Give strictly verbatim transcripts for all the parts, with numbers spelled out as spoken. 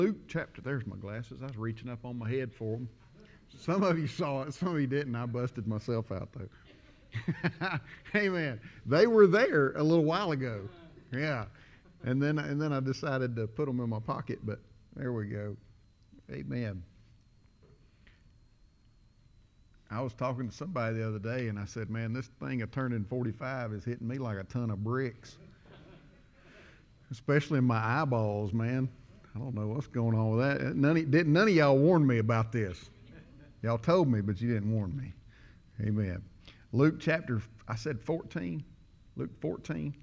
Luke chapter, there's my glasses. I was reaching up on my head for them. Some of you saw it, some of you didn't. I busted myself out though. Amen. They were there a little while ago. Yeah. And then and then I decided to put them in my pocket, but there we go. Amen. I was talking to somebody the other day, and I said, man, this thing of turning forty-five is hitting me like a ton of bricks. Especially in my eyeballs, man. I don't know what's going on with that. None of, didn't, none of y'all warned me about this. Y'all told me, but you didn't warn me. Amen. Luke chapter, I said fourteen. Luke fourteen.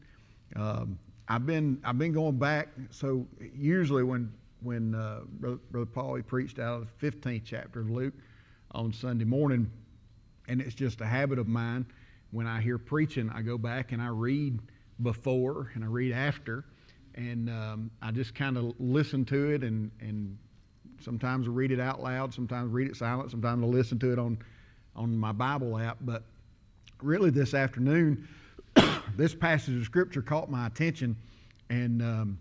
Um, I've been I've been going back. So usually when when uh, Brother, Brother Paul he preached out of the fifteenth chapter of Luke on Sunday morning, and it's just a habit of mine. When I hear preaching, I go back and I read before and I read after. And um, I just kind of listen to it, and, and sometimes I read it out loud, sometimes read it silent, sometimes I listen to it on, on my Bible app. But really this afternoon, this passage of Scripture caught my attention, and um,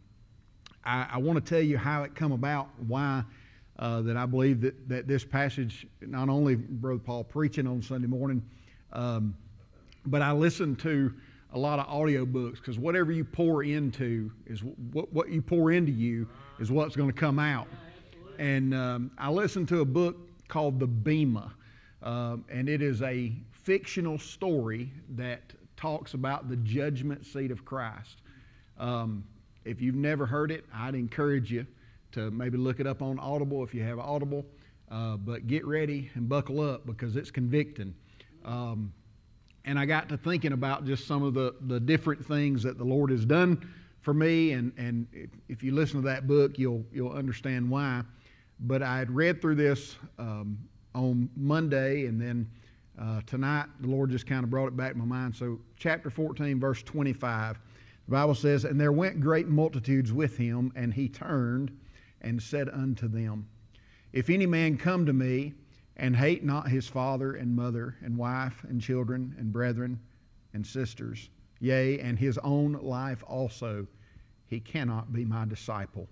I, I want to tell you how it come about, why uh, that I believe that, that this passage, not only Brother Paul preaching on Sunday morning, um, but I listened to a lot of audio books, because whatever you pour into is what what you pour into you is what's going to come out. And um, I listened to a book called The Bema, um, and it is a fictional story that talks about the judgment seat of Christ. Um, if you've never heard it, I'd encourage you to maybe look it up on Audible if you have Audible, uh, but get ready and buckle up because it's convicting. Um, And I got to thinking about just some of the, the different things that the Lord has done for me. And, and if, if you listen to that book, you'll you'll understand why. But I had read through this um, on Monday, and then uh, tonight the Lord just kind of brought it back to my mind. So chapter fourteen, verse twenty-five, the Bible says, "And there went great multitudes with him, and he turned and said unto them, If any man come to me, and hate not his father and mother and wife and children and brethren and sisters, yea, and his own life also, he cannot be my disciple.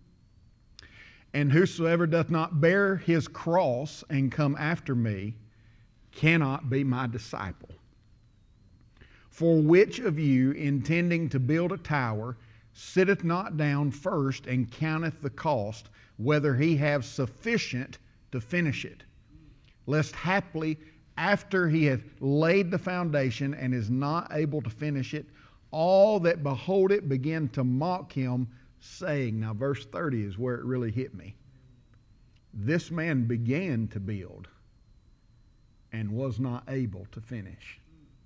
And whosoever doth not bear his cross and come after me cannot be my disciple. For which of you, intending to build a tower, sitteth not down first and counteth the cost, whether he have sufficient to finish it? Lest haply, after he hath laid the foundation and is not able to finish it, all that behold it begin to mock him, saying," now verse thirty is where it really hit me, "This man began to build and was not able to finish."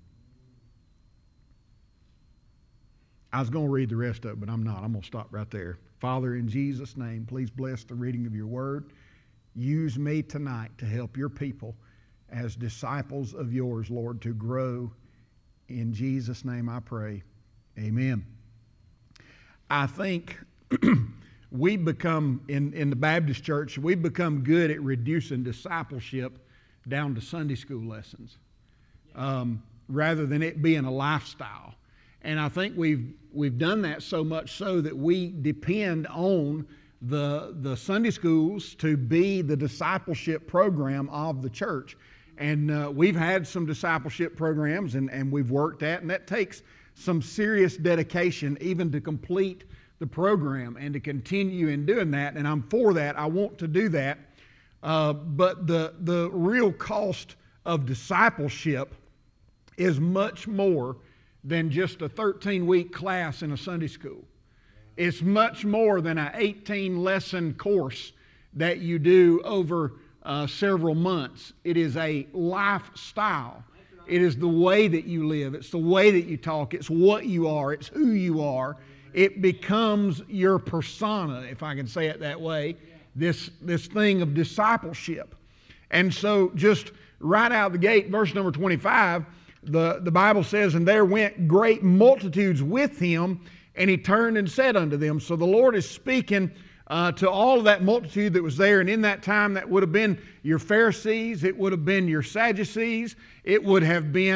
I was going to read the rest of it, but I'm not. I'm going to stop right there. Father, in Jesus' name, please bless the reading of your word. Use me tonight to help your people as disciples of yours, Lord, to grow. In Jesus' name I pray. Amen. I think we become, in, in the Baptist church, we become good at reducing discipleship down to Sunday school lessons um, rather than it being a lifestyle. And I think we've we've done that so much so that we depend on the the Sunday schools to be the discipleship program of the church. And uh, we've had some discipleship programs and, and we've worked at, and that takes some serious dedication even to complete the program and to continue in doing that. And I'm for that. I want to do that. Uh, but the the real cost of discipleship is much more than just a thirteen-week class in a Sunday school. It's much more than an eighteen-lesson course that you do over uh, several months. It is a lifestyle. It is the way that you live. It's the way that you talk. It's what you are. It's who you are. It becomes your persona, if I can say it that way, this, this thing of discipleship. And so just right out of the gate, verse number twenty-five, the, the Bible says, "And there went great multitudes with him, and he turned and said unto them." So the Lord is speaking uh, to all of that multitude that was there. And in that time, that would have been your Pharisees. It would have been your Sadducees. It would have been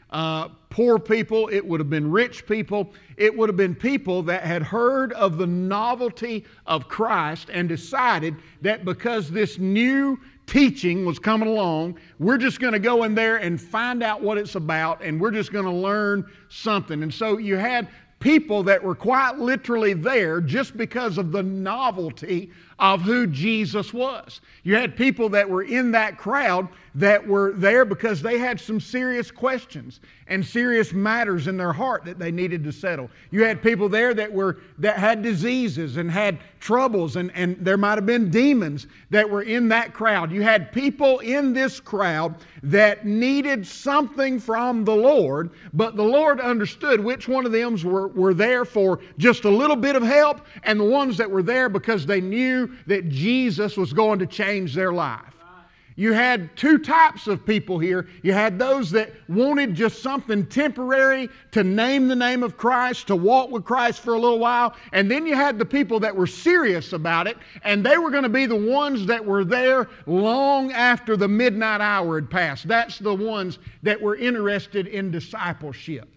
uh, poor people. It would have been rich people. It would have been people that had heard of the novelty of Christ and decided that because this new teaching was coming along, we're just going to go in there and find out what it's about, and we're just going to learn something. And so you had people that were quite literally there just because of the novelty of who Jesus was. You had people that were in that crowd that were there because they had some serious questions and serious matters in their heart that they needed to settle. You had people there that were that had diseases and had troubles, and, and there might have been demons that were in that crowd. You had people in this crowd that needed something from the Lord, but the Lord understood which one of them were, were there for just a little bit of help, and the ones that were there because they knew that Jesus was going to change their life. You had two types of people here. You had those that wanted just something temporary to name the name of Christ, to walk with Christ for a little while. And then you had the people that were serious about it, and they were going to be the ones that were there long after the midnight hour had passed. That's the ones that were interested in discipleship.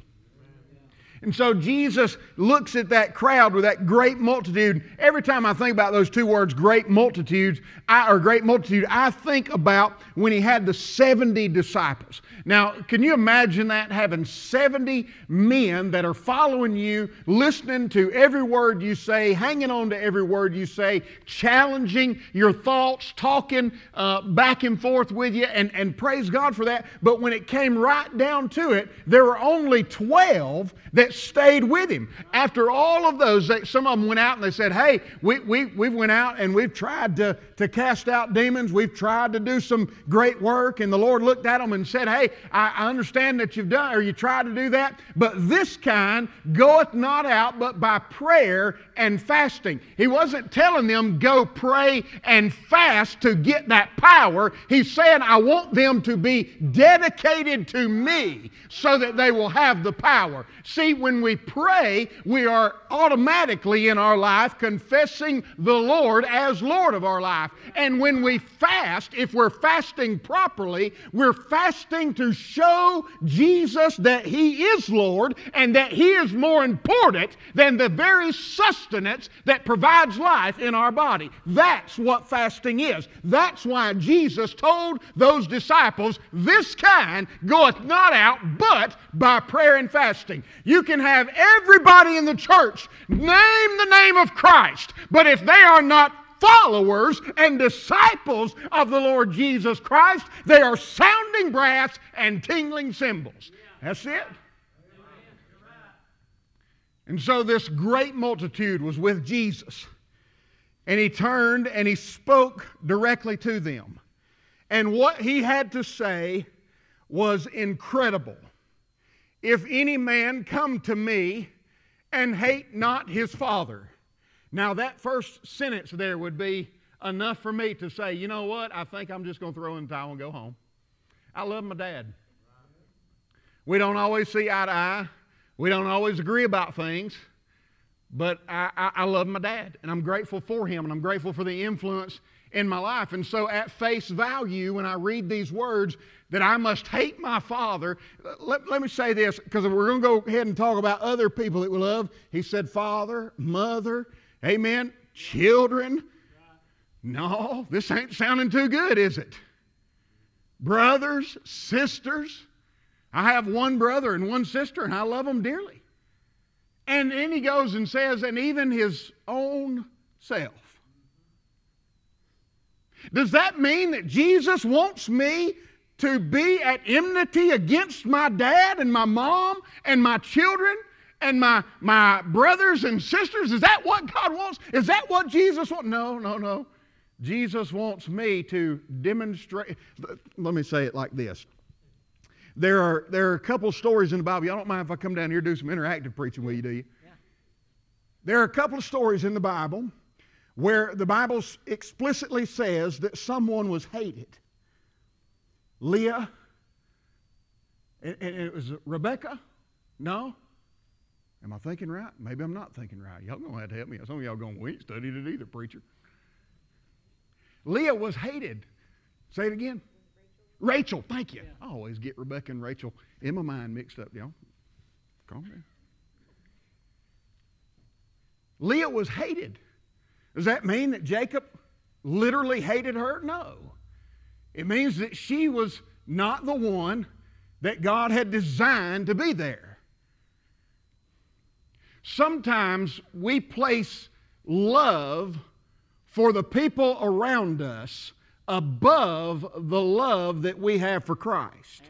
And so Jesus looks at that crowd with that great multitude. Every time I think about those two words, great multitudes, I, or great multitude, I think about when He had the seventy disciples. Now, can you imagine that, having seventy men that are following you, listening to every word you say, hanging on to every word you say, challenging your thoughts, talking uh, back and forth with you, and, and praise God for that. But when it came right down to it, there were only twelve that stayed with Him. After all of those, they, some of them went out and they said, hey, we, we, we went out and we've tried to, to cast out demons. We've tried to do some great work. And the Lord looked at them and said, hey, I, I understand that you've done, or you tried to do that, but this kind goeth not out but by prayer and fasting. He wasn't telling them go pray and fast to get that power. He's saying I want them to be dedicated to me so that they will have the power. See, when we pray, we are automatically in our life confessing the Lord as Lord of our life. And when we fast, if we're fasting properly, we're fasting to show Jesus that He is Lord and that He is more important than the very sustenance that provides life in our body. That's what fasting is. That's why Jesus told those disciples, this kind goeth not out but by prayer and fasting. You can have everybody in the church name the name of Christ, but if they are not followers and disciples of the Lord Jesus Christ, they are sounding brass and tingling cymbals. That's it. And so this great multitude was with Jesus, and He turned and He spoke directly to them. And what He had to say was incredible. If any man come to me and hate not his father. Now that first sentence there would be enough for me to say, you know what, I think I'm just going to throw in the towel and go home. I love my dad. We don't always see eye to eye. We don't always agree about things. But I, I, I love my dad, and I'm grateful for him, and I'm grateful for the influence in my life. And so at face value, when I read these words, that I must hate my father, let, let me say this, because we're going to go ahead and talk about other people that we love. He said father, mother, amen, children. No, this ain't sounding too good, is it? Brothers, sisters. I have one brother and one sister, and I love them dearly. And then he goes and says, and even his own self. Does that mean that Jesus wants me to be at enmity against my dad and my mom and my children and my, my brothers and sisters? Is that what God wants? Is that what Jesus wants? No, no, no. Jesus wants me to demonstrate. Let me say it like this. There are, there are a couple stories in the Bible. Y'all don't mind if I come down here and do some interactive preaching with you, do you? Yeah. There are a couple of stories in the Bible where the Bible explicitly says that someone was hated. Leah, and, and it was Rebecca? No? Am I thinking right? Maybe I'm not thinking right. Y'all going to have to help me. Some of y'all going, we ain't studied it either, preacher. Leah was hated. Say it again. Rachel, thank you. I always get Rebecca and Rachel in my mind mixed up, y'all. Calm down. Leah was hated. Does that mean that Jacob literally hated her? No. It means that she was not the one that God had designed to be there. Sometimes we place love for the people around us above the love that we have for Christ.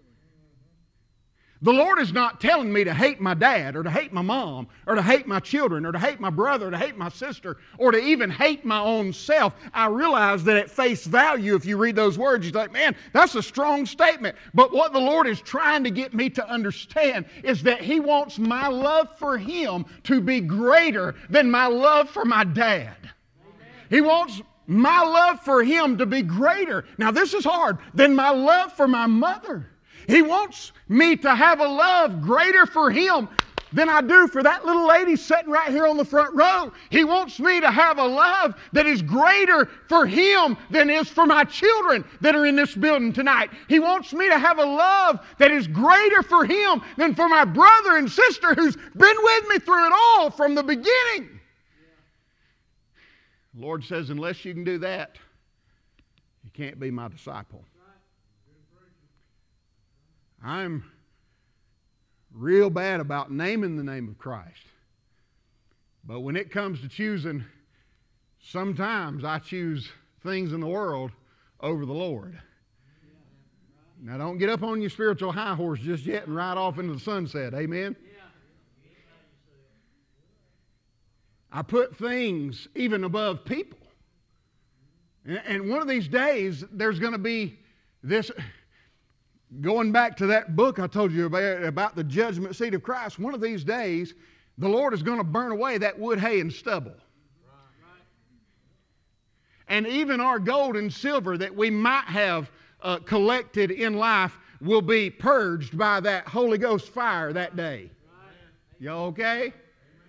The Lord is not telling me to hate my dad or to hate my mom or to hate my children or to hate my brother or to hate my sister or to even hate my own self. I realize that at face value, if you read those words, you think, man, that's a strong statement. But what the Lord is trying to get me to understand is that He wants my love for Him to be greater than my love for my dad. Amen. He wants my love for Him to be greater. Now this is hard, than my love for my mother. He wants me to have a love greater for Him than I do for that little lady sitting right here on the front row. He wants me to have a love that is greater for Him than is for my children that are in this building tonight. He wants me to have a love that is greater for Him than for my brother and sister who's been with me through it all from the beginning. The Lord says, unless you can do that, you can't be my disciple. I'm real bad about naming the name of Christ. But when it comes to choosing, sometimes I choose things in the world over the Lord. Now don't get up on your spiritual high horse just yet and ride off into the sunset. Amen? I put things even above people. And one of these days, there's going to be this... Going back to that book I told you about, about the judgment seat of Christ, one of these days, the Lord is going to burn away that wood, hay, and stubble. Right. And even our gold and silver that we might have uh, collected in life will be purged by that Holy Ghost fire that day. Right. Y'all okay? Amen.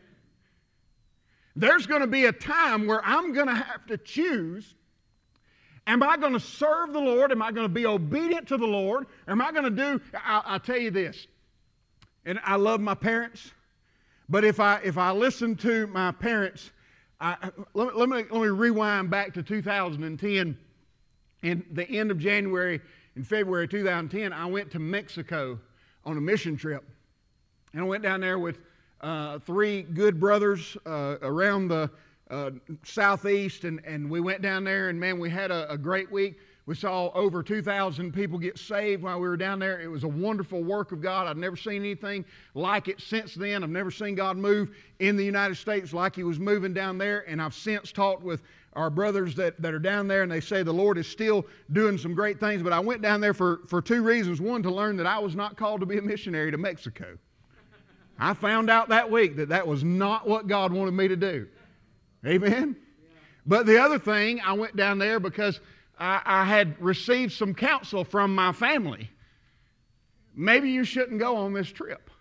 There's going to be a time where I'm going to have to choose. Am I going to serve the Lord? Am I going to be obedient to the Lord? Am I going to do... I'll, I'll tell you this. And I love my parents. But if I if I listen to my parents... I, let, let, me, let me rewind back to two thousand ten. In the end of January and February two thousand ten, I went to Mexico on a mission trip. And I went down there with uh, three good brothers uh, around the... Uh, southeast, and, and we went down there, and man, we had a, a great week. We saw over two thousand people get saved while we were down there. It was a wonderful work of God. I've never seen anything like it since then. I've never seen God move in the United States like He was moving down there, and I've since talked with our brothers that, that are down there, and they say the Lord is still doing some great things. But I went down there for, for two reasons. One, to learn that I was not called to be a missionary to Mexico. I found out that week that that was not what God wanted me to do. Amen? Yeah. But the other thing, I went down there because I, I had received some counsel from my family. Maybe you shouldn't go on this trip.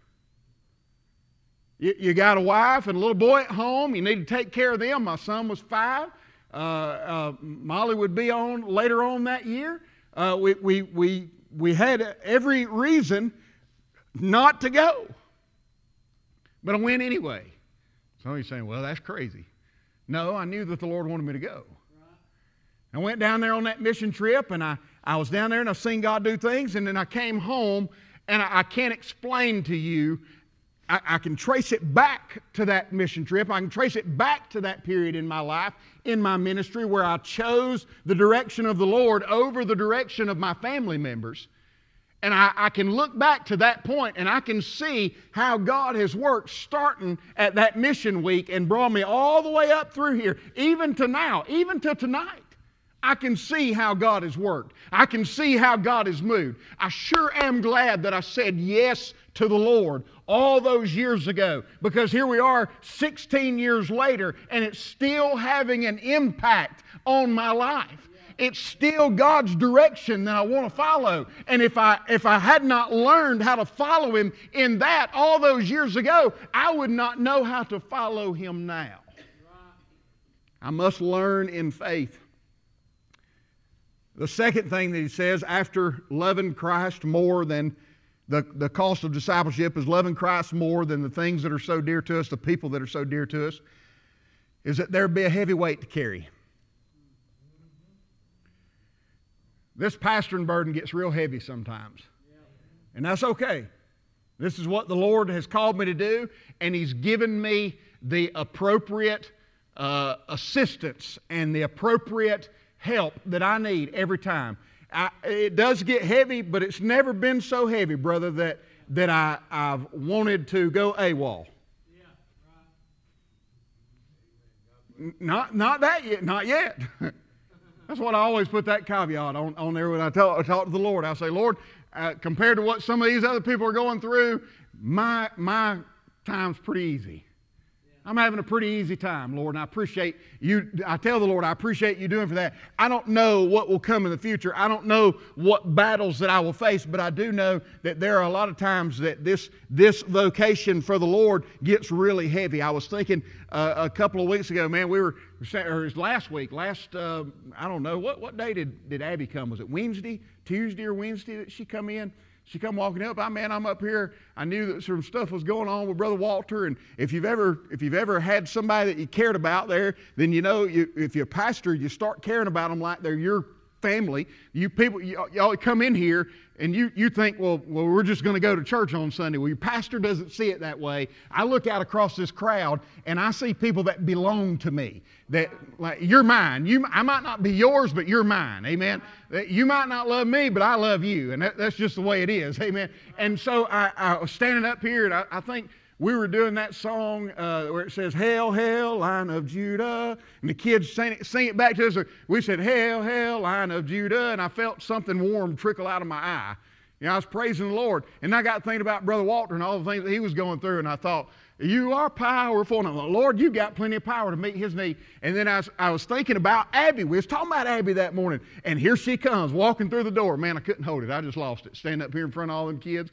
You, you got a wife and a little boy at home. You need to take care of them. My son was five. Uh, uh, Molly would be on later on that year. Uh, we, we, we, we had every reason not to go. But I went anyway. Some of you are saying, well, that's crazy. No, I knew that the Lord wanted me to go. I went down there on that mission trip, and I, I was down there, and I've seen God do things, and then I came home, and I, I can't explain to you. I, I can trace it back to that mission trip. I can trace it back to that period in my life, in my ministry, where I chose the direction of the Lord over the direction of my family members. And I, I can look back to that point, and I can see how God has worked starting at that mission week and brought me all the way up through here, even to now, even to tonight. I can see how God has worked. I can see how God has moved. I sure am glad that I said yes to the Lord all those years ago, because here we are sixteen years later, and it's still having an impact on my life. It's still God's direction that I want to follow. And if I if I had not learned how to follow Him in that all those years ago, I would not know how to follow Him now. I must learn in faith. The second thing that he says after loving Christ more than the, the cost of discipleship is loving Christ more than the things that are so dear to us, the people that are so dear to us, is that there be a heavy weight to carry. This pastoring burden gets real heavy sometimes. And that's okay. This is what the Lord has called me to do, and He's given me the appropriate uh, assistance and the appropriate help that I need every time. I, it does get heavy, but it's never been so heavy, brother, that, that I, I've wanted to go AWOL. Yeah, right. Not, not that yet, not yet. That's what I always put that caveat on, on there when I talk, I talk to the Lord. I say, Lord, uh, compared to what some of these other people are going through, my, my time's pretty easy. I'm having a pretty easy time, Lord, and I appreciate you. I tell the Lord, I appreciate you doing for that. I don't know what will come in the future. I don't know what battles that I will face, but I do know that there are a lot of times that this, this vocation for the Lord gets really heavy. I was thinking uh, a couple of weeks ago, man, we were, or it was last week, last, uh, I don't know, what, what day did, did Abby come? Was it Wednesday, Tuesday or Wednesday that she come in? She come walking up. I man, I'm up here. I knew that some stuff was going on with Brother Walter. And if you've ever, if you've ever had somebody that you cared about there, then you know, you, if you're a pastor, you start caring about them like they're your family. You people, y- y'all come in here and you, you think, well, well, we're just going to go to church on Sunday. Well, your pastor doesn't see it that way. I look out across this crowd and I see people that belong to me. That like you're mine. You, I might not be yours, but you're mine. Amen. You might not love me, but I love you, and that, that's just the way it is. Amen. And so I, I was standing up here, and I, I think we were doing that song uh, where it says, "Hail, hail, Lion of Judah," and the kids sing it, sing it back to us. We said, "Hail, hail, Lion of Judah," and I felt something warm trickle out of my eye. You know, I was praising the Lord, and I got thinking about Brother Walter and all the things that he was going through, and I thought, you are powerful. And I'm like, Lord, you got plenty of power to meet his need. And then I was, I was thinking about Abby. We was talking about Abby that morning. And here she comes, walking through the door. Man, I couldn't hold it. I just lost it. Standing up here in front of all them kids.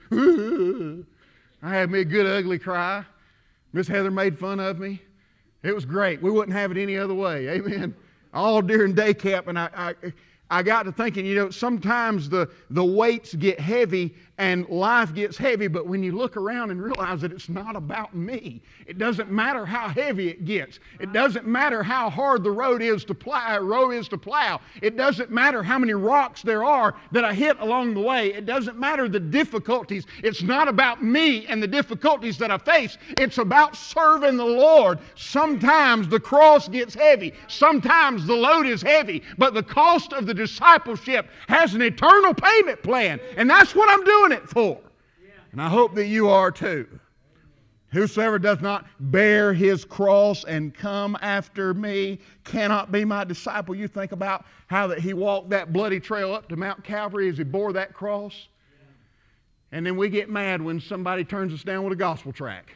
I had me a good ugly cry. Miss Heather made fun of me. It was great. We wouldn't have it any other way. Amen. All during day camp. And I, I, I got to thinking, you know, sometimes the, the weights get heavy and life gets heavy, but when you look around and realize that it's not about me, it doesn't matter how heavy it gets. It doesn't matter how hard the road is to plow, road is to plow. It doesn't matter how many rocks there are that I hit along the way. It doesn't matter the difficulties. It's not about me and the difficulties that I face. It's about serving the Lord. Sometimes the cross gets heavy. Sometimes the load is heavy, but the cost of the discipleship has an eternal payment plan, and that's what I'm doing it for. And I hope that you are too. Whosoever doth not bear his cross and come after me cannot be my disciple. You think about how that he walked that bloody trail up to Mount Calvary as he bore that cross. And then we get mad when somebody turns us down with a gospel tract.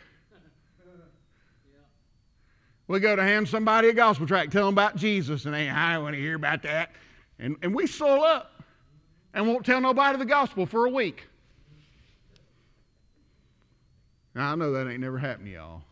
We go to hand somebody a gospel tract, tell them about Jesus, and they, I don't want to hear about that. And, and we soil up and won't tell nobody the gospel for a week. Now, I know that ain't never happened to y'all.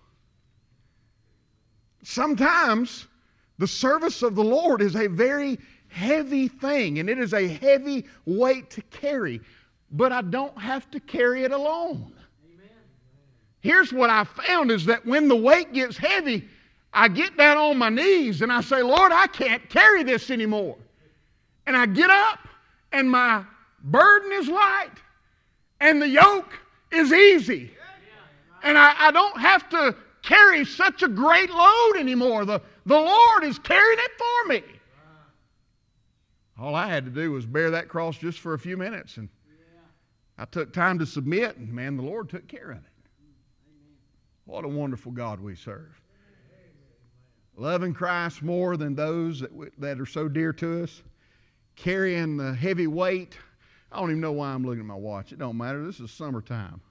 Sometimes the service of the Lord is a very heavy thing, and it is a heavy weight to carry, but I don't have to carry it alone. Amen. Here's what I found is that when the weight gets heavy, I get down on my knees and I say, Lord, I can't carry this anymore. And I get up and my burden is light and the yoke is easy. And I, I don't have to carry such a great load anymore. The, the Lord is carrying it for me. All I had to do was bear that cross just for a few minutes. And I took time to submit, and man, the Lord took care of it. What a wonderful God we serve. Loving Christ more than those that, that are so dear to us. Carrying the heavy weight. I don't even know why I'm looking at my watch. It don't matter. This is summertime.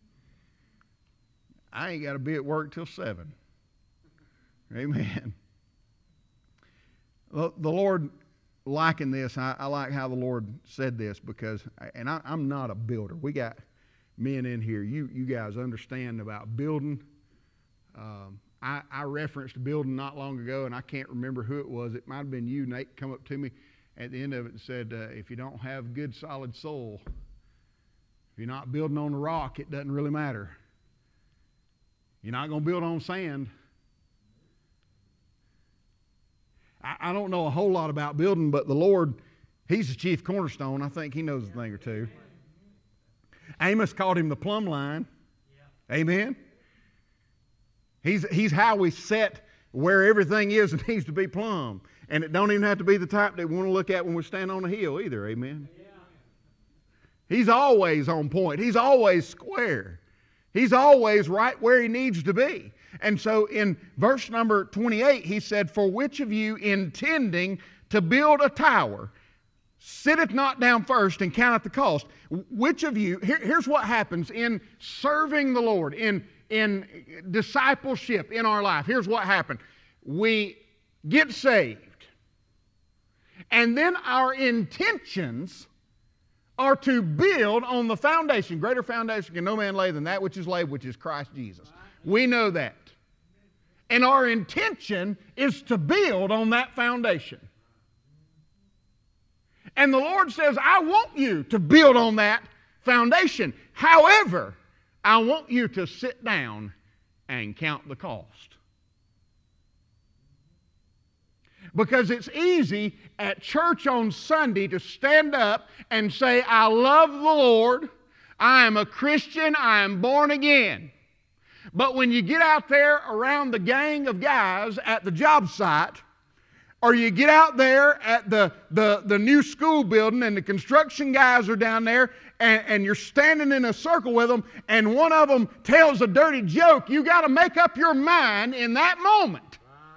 I ain't got to be at work till seven. Amen. The, the Lord likened this. I, I like how the Lord said this because, and I, I'm not a builder. We got men in here. You you guys understand about building. Um, I, I referenced building not long ago, and I can't remember who it was. It might have been you, Nate, come up to me. at the end of it, it said, uh, if you don't have good solid soil, if you're not building on the rock, it doesn't really matter. You're not going to build on sand. I, I don't know a whole lot about building, but the Lord, He's the chief cornerstone. I think He knows a thing or two. Amos called Him the plumb line. Amen? He's, he's how we set where everything is and needs to be plumb. And it don't even have to be the type that we want to look at when we stand on a hill either. Amen? He's always on point. He's always square. He's always right where He needs to be. And so in verse number twenty-eight, He said, for which of you intending to build a tower sitteth not down first and counteth the cost? Which of you, here, here's what happens in serving the Lord, in, in discipleship in our life. Here's what happened. We get saved. And then our intentions are to build on the foundation. Greater foundation can no man lay than that which is laid, which is Christ Jesus. We know that. And our intention is to build on that foundation. And the Lord says, I want you to build on that foundation. However, I want you to sit down and count the cost. Because it's easy at church on Sunday to stand up and say, I love the Lord, I am a Christian, I am born again. But when you get out there around the gang of guys at the job site, or you get out there at the, the, the new school building and the construction guys are down there and, and you're standing in a circle with them and one of them tells a dirty joke, you got to make up your mind in that moment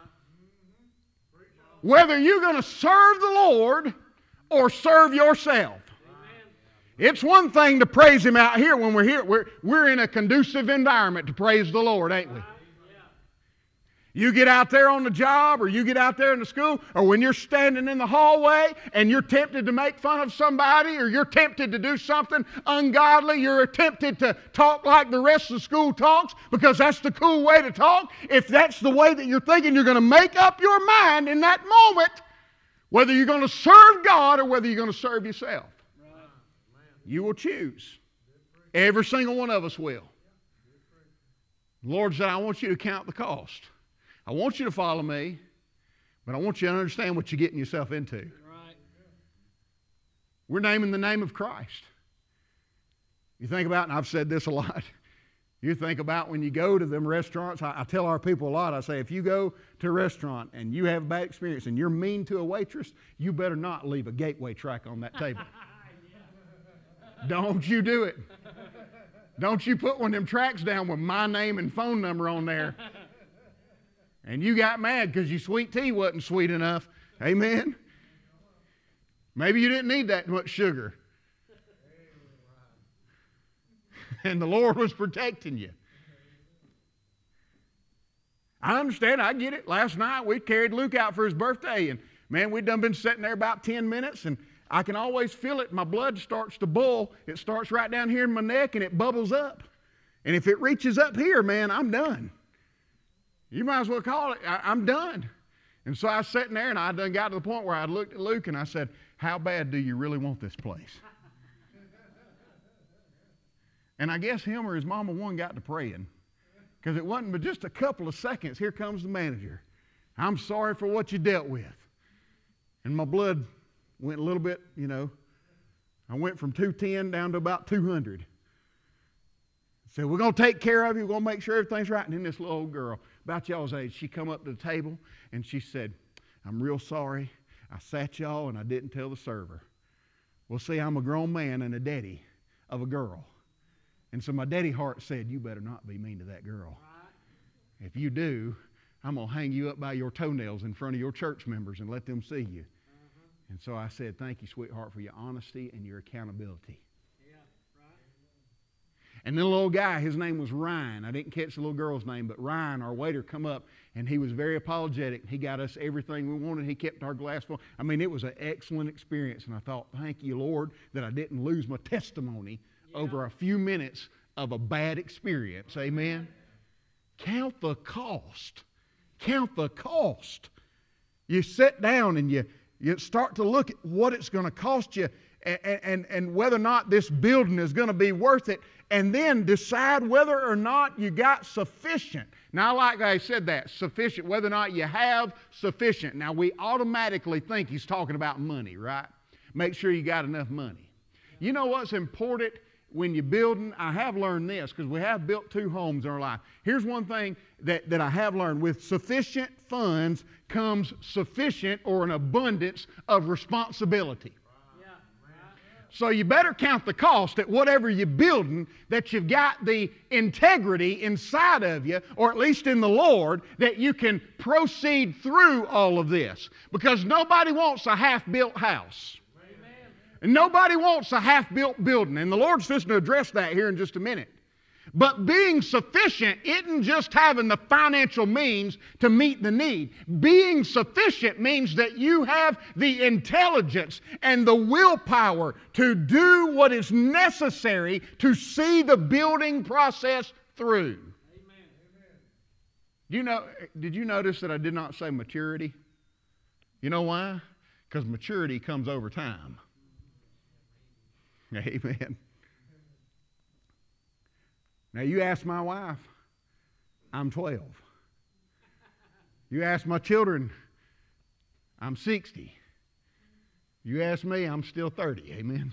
whether you're going to serve the Lord or serve yourself. It's one thing to praise Him out here when we're here. We're, we're in a conducive environment to praise the Lord, ain't we? You get out there on the job or you get out there in the school or when you're standing in the hallway and you're tempted to make fun of somebody or you're tempted to do something ungodly, you're tempted to talk like the rest of the school talks because that's the cool way to talk. If that's the way that you're thinking, you're going to make up your mind in that moment whether you're going to serve God or whether you're going to serve yourself. You will choose. Every single one of us will. The Lord said, I want you to count the cost. I want you to follow me, but I want you to understand what you're getting yourself into. Right. We're naming the name of Christ. You think about, and I've said this a lot, you think about when you go to them restaurants, I, I tell our people a lot, I say, if you go to a restaurant and you have a bad experience and you're mean to a waitress, you better not leave a gateway track on that table. Don't you do it. Don't you put one of them tracks down with my name and phone number on there. And you got mad because your sweet tea wasn't sweet enough. Amen? Maybe you didn't need that much sugar. And the Lord was protecting you. I understand. I get it. Last night we carried Luke out for his birthday. And man, we'd done been sitting there about ten minutes. And I can always feel it. My blood starts to boil. It starts right down here in my neck and it bubbles up. And if it reaches up here, man, I'm done. You might as well call it, I, I'm done. And so I was sitting there and I done got to the point where I looked at Luke and I said, how bad do you really want this place? And I guess him or his mama one got to praying. Because it wasn't but just a couple of seconds, here comes the manager. I'm sorry for what you dealt with. And my blood went a little bit, you know. I went from two ten down to about two hundred. Said, we're going to take care of you. We're going to make sure everything's right. And then this little old girl, about y'all's age, she come up to the table and she said, I'm real sorry. I sat y'all and I didn't tell the server. Well, see, I'm a grown man and a daddy of a girl. And so my daddy heart said, you better not be mean to that girl. If you do, I'm going to hang you up by your toenails in front of your church members and let them see you. And so I said, thank you, sweetheart, for your honesty and your accountability. And then the little guy, his name was Ryan. I didn't catch the little girl's name, but Ryan, our waiter, come up, and he was very apologetic. He got us everything we wanted. He kept our glass full. I mean, it was an excellent experience, and I thought, thank you, Lord, that I didn't lose my testimony yeah. over a few minutes of a bad experience. Amen? Count the cost. Count the cost. You sit down and you You start to look at what it's going to cost you and, and, and whether or not this building is going to be worth it, and then decide whether or not you got sufficient. Now, like I said that, sufficient, whether or not you have sufficient. Now, we automatically think he's talking about money, right? Make sure you got enough money. You know what's important when you're building? I have learned this because we have built two homes in our life. Here's one thing that, that I have learned. With sufficient funds comes sufficient or an abundance of responsibility. So you better count the cost at whatever you're building, that you've got the integrity inside of you, or at least in the Lord, that you can proceed through all of this. Because nobody wants a half-built house. Amen. And nobody wants a half-built building. And the Lord's just going to address that here in just a minute. But being sufficient isn't just having the financial means to meet the need. Being sufficient means that you have the intelligence and the willpower to do what is necessary to see the building process through. Amen. You know, did you notice that I did not say maturity? You know why? Because maturity comes over time. Amen. Now, you ask my wife, I'm twelve. You ask my children, I'm sixty. You ask me, I'm still thirty. Amen.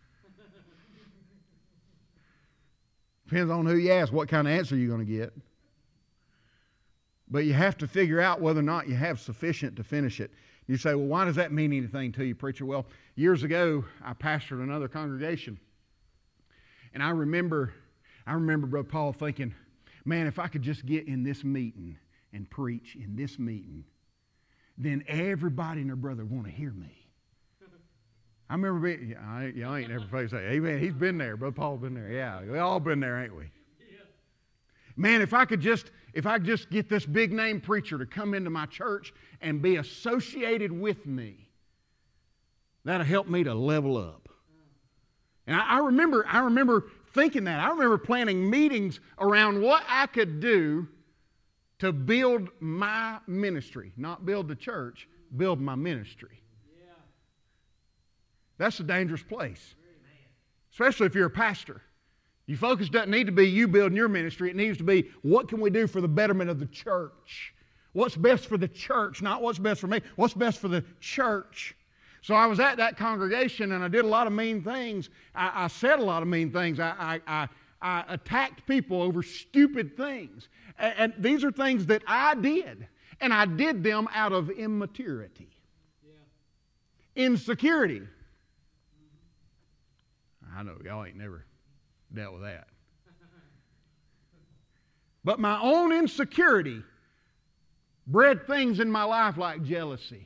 Depends on who you ask, what kind of answer you're going to get. But you have to figure out whether or not you have sufficient to finish it. You say, well, why does that mean anything to you, preacher? Well, years ago, I pastored another congregation. And I remember... I remember Brother Paul thinking, man, if I could just get in this meeting and preach in this meeting, then everybody and their brother want to hear me. I remember being, yeah, I, y'all ain't never faced that. Amen. He's been there. Brother Paul's been there. Yeah, we all been there, ain't we? Yeah. Man, if I could just, if I could just get this big name preacher to come into my church and be associated with me, that'll help me to level up. And I, I remember, I remember thinking that. I remember planning meetings around what I could do to build my ministry. Not build the church, build my ministry. Yeah. That's a dangerous place. Especially if you're a pastor. Your focus doesn't need to be you building your ministry. It needs to be, what can we do for the betterment of the church? What's best for the church? Not what's best for me. What's best for the church? So I was at that congregation and I did a lot of mean things. I, I said a lot of mean things. I, I, I, I attacked people over stupid things. And, and these are things that I did. And I did them out of immaturity. Yeah. Insecurity. I know y'all ain't never dealt with that. But my own insecurity bred things in my life like jealousy.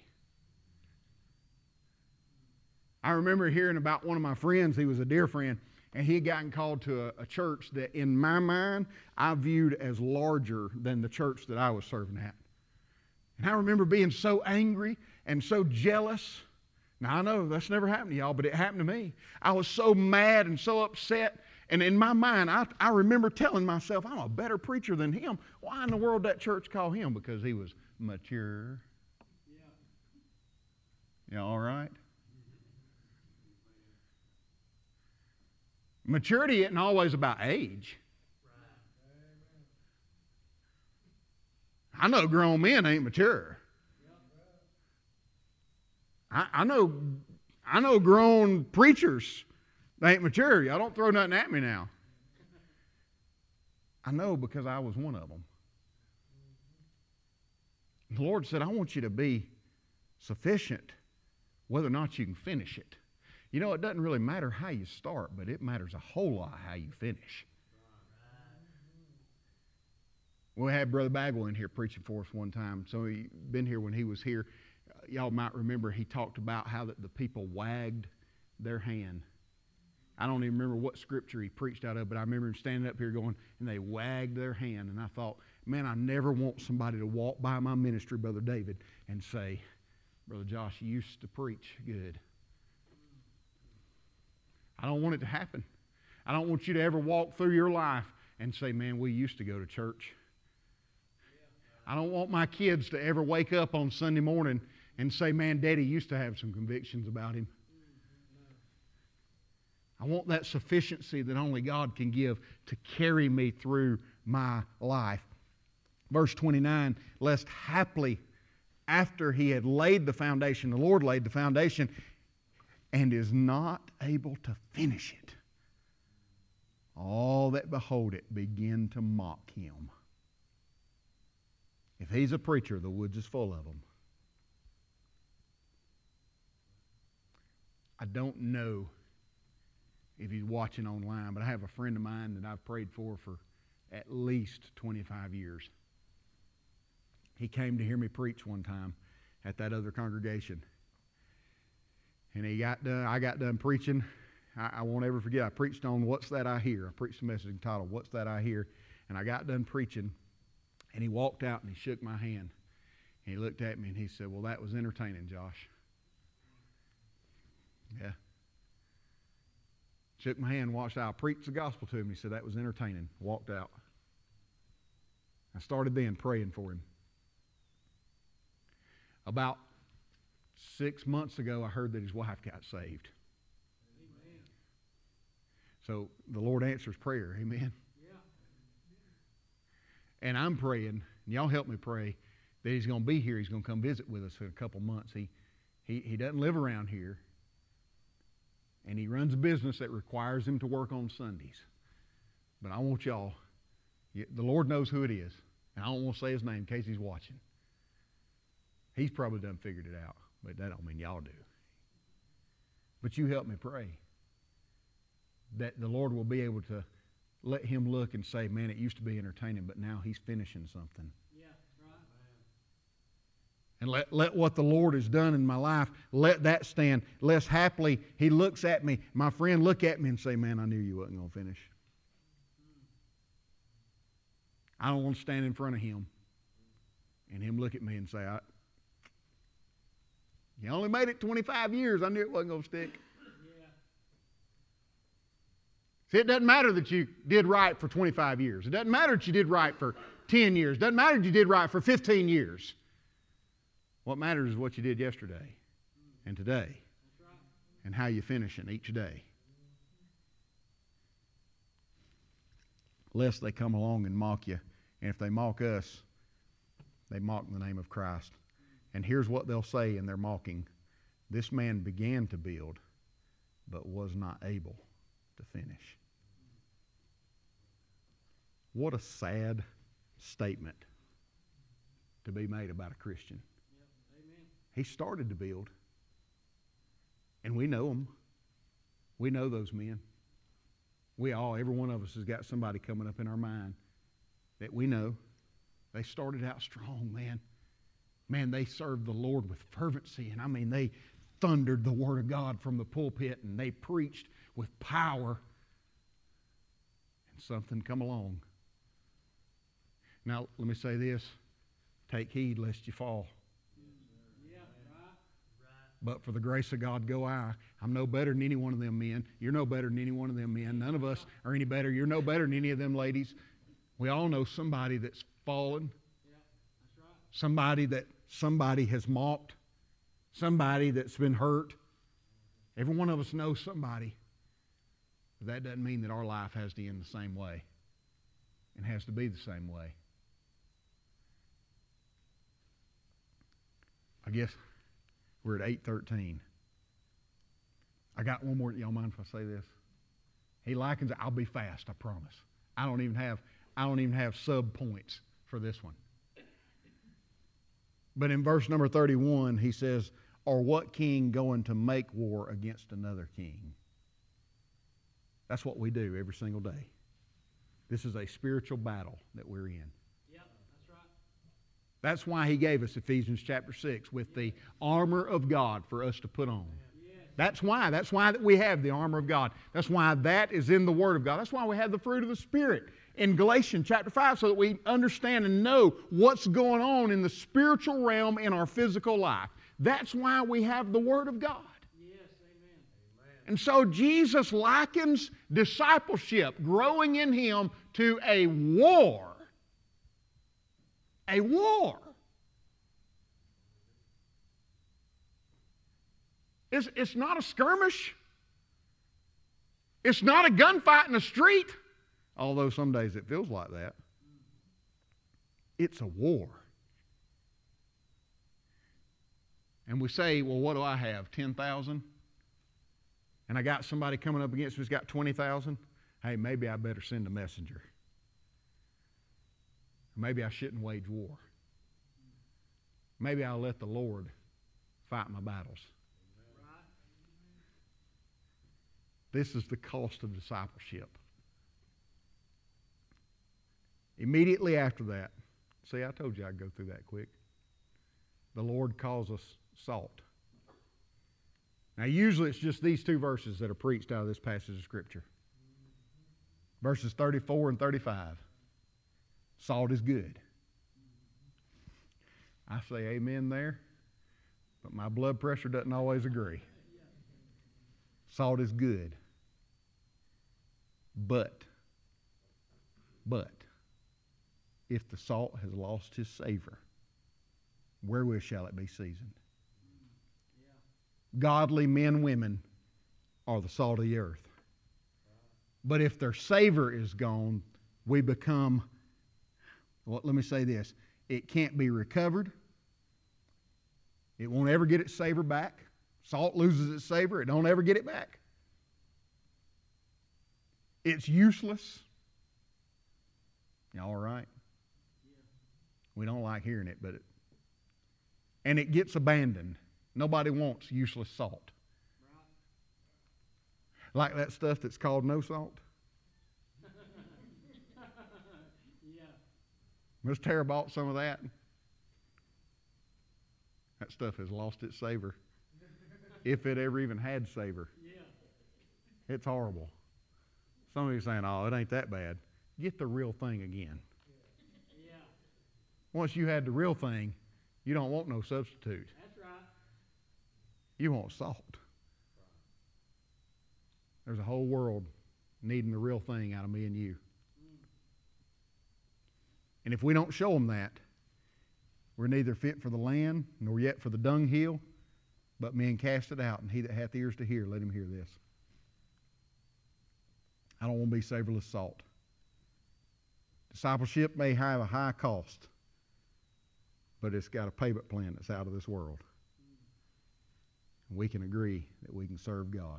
I remember hearing about one of my friends. He was a dear friend, and he had gotten called to a, a church that in my mind I viewed as larger than the church that I was serving at. And I remember being so angry and so jealous. Now I know that's never happened to y'all, but it happened to me. I was so mad and so upset, and in my mind I, I remember telling myself, I'm a better preacher than him. Why in the world that church call him? Because he was mature. Yeah. You all right? Maturity isn't always about age. I know grown men ain't mature. I, I know I know grown preachers they ain't mature. Y'all don't throw nothing at me now. I know because I was one of them. The Lord said, I want you to be sufficient whether or not you can finish it. You know, it doesn't really matter how you start, but it matters a whole lot how you finish. We had Brother Bagwell in here preaching for us one time. Some of you been here when he was here. Uh, y'all might remember he talked about how that the people wagged their hand. I don't even remember what scripture he preached out of, but I remember him standing up here going, and they wagged their hand. And I thought, man, I never want somebody to walk by my ministry, Brother David, and say, Brother Josh, you used to preach good. I don't want it to happen. I don't want you to ever walk through your life and say, man, we used to go to church. I don't want my kids to ever wake up on Sunday morning and say, man, Daddy used to have some convictions about him. I want that sufficiency that only God can give to carry me through my life. Verse twenty-nine, lest haply after he had laid the foundation, the Lord laid the foundation, and is not able to finish it, all that behold it begin to mock him. If he's a preacher, the woods is full of them. I don't know if he's watching online, but I have a friend of mine that I've prayed for for at least twenty-five years. He came to hear me preach one time at that other congregation. And he got done, I got done preaching. I, I won't ever forget, I preached on What's That I Hear. I preached a message entitled, What's That I Hear? And I got done preaching, and he walked out and he shook my hand. And he looked at me and he said, well, that was entertaining, Josh. Yeah. Shook my hand, watched out. I preached the gospel to him. He said, that was entertaining. Walked out. I started then praying for him. About six months ago, I heard that his wife got saved. Amen. So the Lord answers prayer. Amen. Yeah. And I'm praying, and y'all help me pray, that he's going to be here. He's going to come visit with us in a couple months. He, he, he doesn't live around here. And he runs a business that requires him to work on Sundays. But I want y'all, the Lord knows who it is. And I don't want to say his name in case he's watching. He's probably done figured it out, but that don't mean y'all do. But you help me pray that the Lord will be able to let him look and say, man, it used to be entertaining, but now he's finishing something. Yeah, right. And let, let what the Lord has done in my life, let that stand. Less happily, he looks at me, my friend look at me and say, man, I knew you wasn't going to finish. I don't want to stand in front of him and him look at me and say, I, you only made it twenty-five years. I knew it wasn't going to stick. Yeah. See, it doesn't matter that you did right for twenty-five years. It doesn't matter that you did right for ten years. It doesn't matter that you did right for fifteen years. What matters is what you did yesterday and today and how you finish in each day. Lest they come along and mock you. And if they mock us, they mock the name of Christ. And here's what they'll say in their mocking. This man began to build, but was not able to finish. What a sad statement to be made about a Christian. Yep. Amen. He started to build. And we know them. We know those men. We all, every one of us has got somebody coming up in our mind that we know. They started out strong, man. Man, they served the Lord with fervency, and I mean, they thundered the Word of God from the pulpit, and they preached with power, and something come along. Now, let me say this. Take heed lest you fall. Yeah, right. But for the grace of God go I. I'm no better than any one of them men. You're no better than any one of them men. None of us are any better. You're no better than any of them ladies. We all know somebody that's fallen. Yeah, that's right. Somebody that somebody has mocked. Somebody that's been hurt. Every one of us knows somebody. But that doesn't mean that our life has to end the same way. It has to be the same way. I guess we're at eight thirteen. I got one more. Y'all mind if I say this? He likens it. I'll be fast, I promise. I don't even have I don't even have sub points for this one. But in verse number thirty-one, he says, or what king going to make war against another king? That's what we do every single day. This is a spiritual battle that we're in. Yep, that's right. That's why he gave us Ephesians chapter six with the armor of God for us to put on. Yes. That's why. That's why that we have the armor of God. That's why that is in the Word of God. That's why we have the fruit of the Spirit in Galatians chapter five, so that we understand and know what's going on in the spiritual realm in our physical life. That's why we have the Word of God. Yes, amen. And so Jesus likens discipleship, growing in Him, to a war. A war. It's, it's not a skirmish. It's not a gunfight in the street, although some days it feels like that. It's a war. And we say, well, what do I have, ten thousand? And I got somebody coming up against me who's got twenty thousand. Hey, maybe I better send a messenger. Maybe I shouldn't wage war. Maybe I'll let the Lord fight my battles. This is the cost of discipleship. Immediately after that, see, I told you I'd go through that quick. The Lord calls us salt. Now, usually it's just these two verses that are preached out of this passage of Scripture. Verses thirty-four and thirty-five. Salt is good. I say amen there, but my blood pressure doesn't always agree. Salt is good. But, but, if the salt has lost his savor, wherewith shall it be seasoned? Godly men and women are the salt of the earth. But if their savor is gone, we become, well, let me say this, it can't be recovered. It won't ever get its savor back. Salt loses its savor, it don't ever get it back. It's useless. Y'all all right? We don't like hearing it, but it, and it gets abandoned. Nobody wants useless salt. Like that stuff that's called no salt. Yeah. Miss Tara bought some of that. That stuff has lost its savor. If it ever even had savor. Yeah. It's horrible. Some of you are saying, oh, it ain't that bad. Get the real thing again. Yeah. Once you had the real thing, you don't want no substitute. That's right. You want salt. There's a whole world needing the real thing out of me and you. And if we don't show them that, we're neither fit for the land, nor yet for the dunghill, but men cast it out, and he that hath ears to hear, let him hear this. I don't want to be savorless salt. Discipleship may have a high cost, but it's got a payment plan that's out of this world. And we can agree that we can serve God.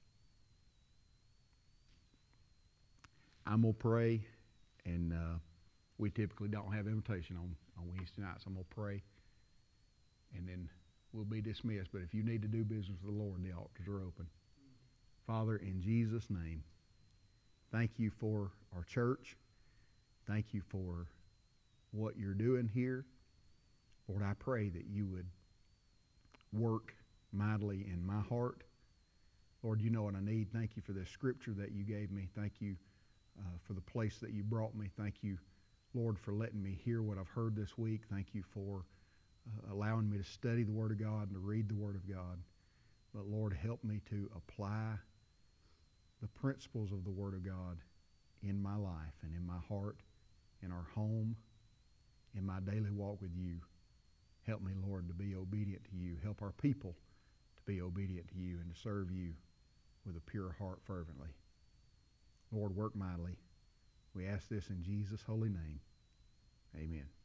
I'm going to pray, and uh, we typically don't have invitation on, on Wednesday nights. I'm going to pray, and then we'll be dismissed. But if you need to do business with the Lord, the altars are open. Father, in Jesus' name, thank you for our church. Thank you for what you're doing here. Lord, I pray that you would work mightily in my heart. Lord, you know what I need. Thank you for this scripture that you gave me. Thank you uh, for the place that you brought me. Thank you, Lord, for letting me hear what I've heard this week. Thank you for uh, allowing me to study the Word of God and to read the Word of God. But Lord, help me to apply the principles of the Word of God in my life and in my heart, in our home, in my daily walk with you. Help me, Lord, to be obedient to you. Help our people to be obedient to you and to serve you with a pure heart fervently. Lord, work mightily. We ask this in Jesus' holy name. Amen.